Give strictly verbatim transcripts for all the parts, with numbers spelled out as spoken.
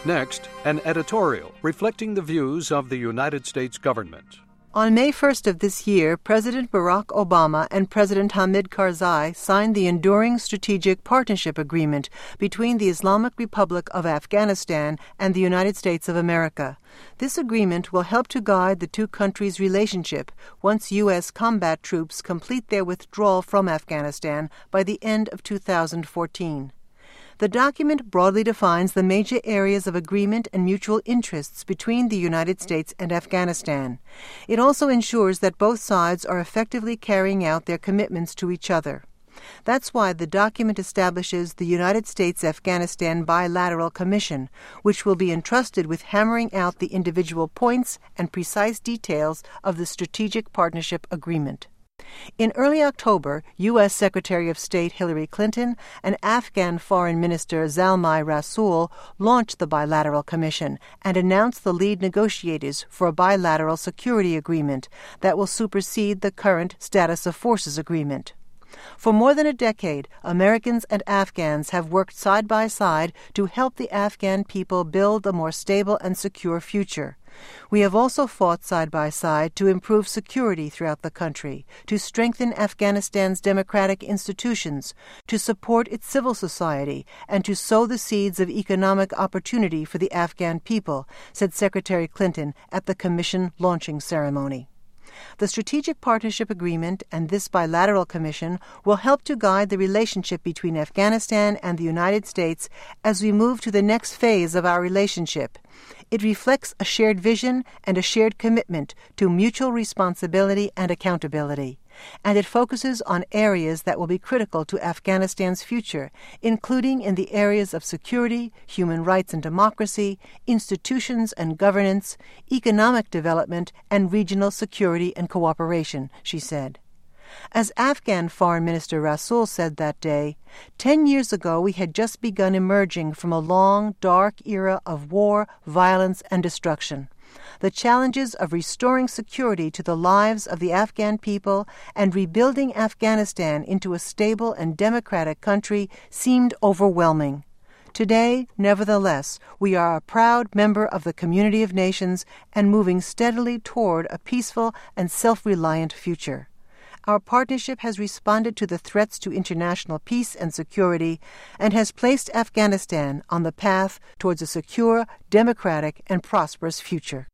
Next, an editorial reflecting the views of the United States government. On May first of this year, President Barack Obama and President Hamid Karzai signed the Enduring Strategic Partnership Agreement between the Islamic Republic of Afghanistan and the United States of America. This agreement will help to guide the two countries' relationship once U S combat troops complete their withdrawal from Afghanistan by the end of two thousand fourteen. The document broadly defines the major areas of agreement and mutual interests between the United States and Afghanistan. It also ensures that both sides are effectively carrying out their commitments to each other. That's why the document establishes the United States-Afghanistan Bilateral Commission, which will be entrusted with hammering out the individual points and precise details of the Strategic Partnership Agreement. In early October, U S Secretary of State Hillary Clinton and Afghan Foreign Minister Zalmay Rasool launched the Bilateral Commission and announced the lead negotiators for a bilateral security agreement that will supersede the current Status of Forces Agreement. For more than a decade, Americans and Afghans have worked side by side to help the Afghan people build a more stable and secure future. We have also fought side by side to improve security throughout the country, to strengthen Afghanistan's democratic institutions, to support its civil society, and to sow the seeds of economic opportunity for the Afghan people, said Secretary Clinton at the Commission launching ceremony. The Strategic Partnership Agreement and this bilateral commission will help to guide the relationship between Afghanistan and the United States as we move to the next phase of our relationship. It reflects a shared vision and a shared commitment to mutual responsibility and accountability, and it focuses on areas that will be critical to Afghanistan's future, including in the areas of security, human rights and democracy, institutions and governance, economic development, and regional security and cooperation, she said. As Afghan Foreign Minister Rasool said that day, ten years ago we had just begun emerging from a long, dark era of war, violence, and destruction. The challenges of restoring security to the lives of the Afghan people and rebuilding Afghanistan into a stable and democratic country seemed overwhelming. Today, nevertheless, we are a proud member of the community of nations and moving steadily toward a peaceful and self-reliant future. Our partnership has responded to the threats to international peace and security and has placed Afghanistan on the path towards a secure, democratic, and prosperous future.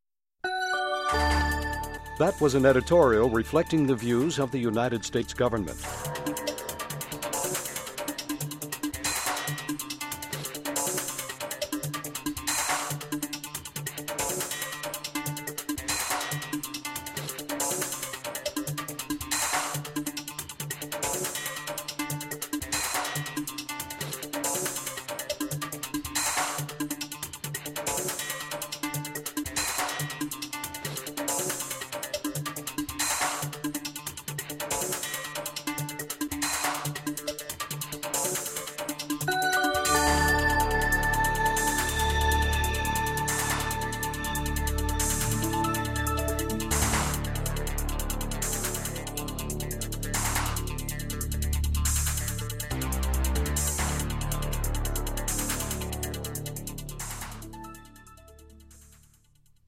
That was an editorial reflecting the views of the United States government.